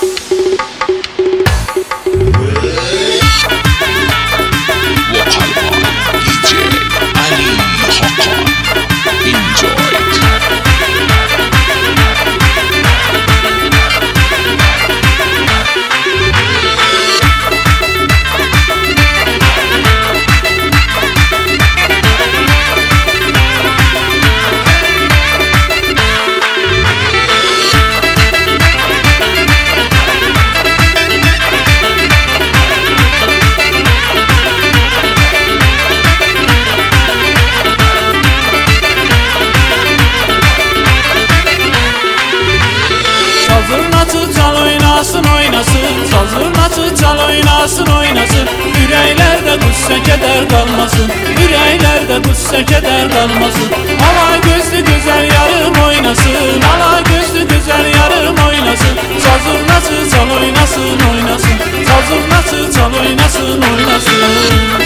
Zurnatı çal oynasın oynasın, yüreklerde qüssə kədər qalmasın, yüreklerde qüssə kədər qalmasın. Ala gözlü güzel yarım oynasın, ala gözlü güzel yarım oynasın. Zurnatı çal oynasın oynasın, zurnatı çal oynasın oynasın.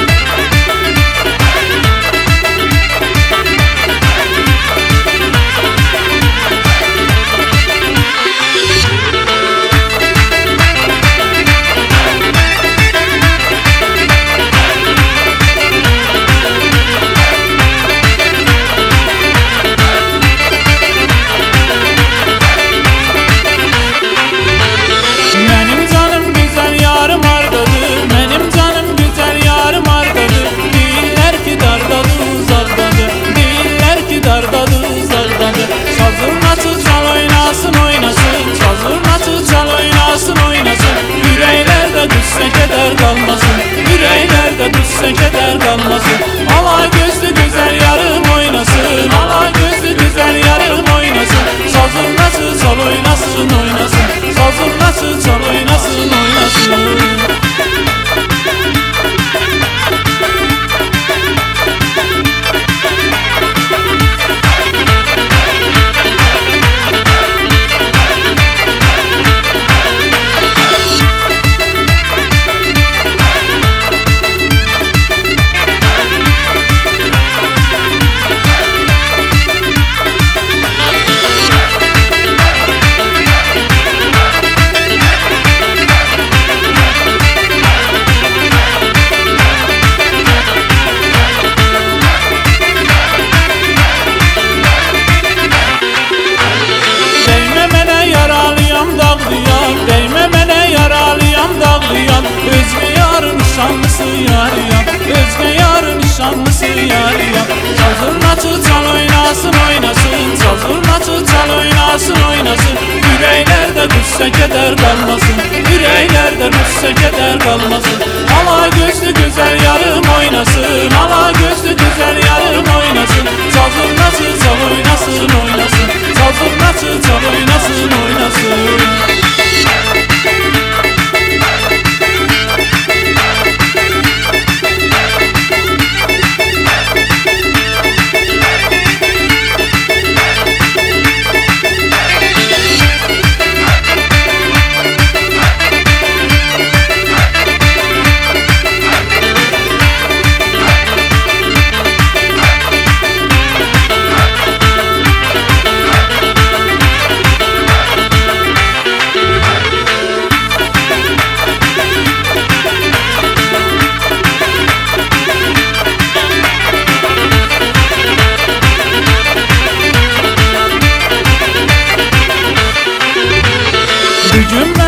Yüreklerde qüssə kədər qalmasın. Ala gözlü güzel yarım oynasın, ala gözlü güzel yarım oynasın. Zurnatı çal oynasın oynasın, zurnatı çal oynasın oynasın. Nişanlısı yarıyam, özge yarın nişanlısı yarıyam. Zurnatı çal oynasın oynasın, zurnatı çal oynasın oynasın. Yüreklerde qüssə kədər qalmasın, yüreklerde qüssə kədər qalmasın. Ala gözlü güzel yarım oynasın, ala gözlü güzel yarım oynasın. Zurnatı çal oynasın oynasın, zurnatı çal oynasın oynasın. Gücüm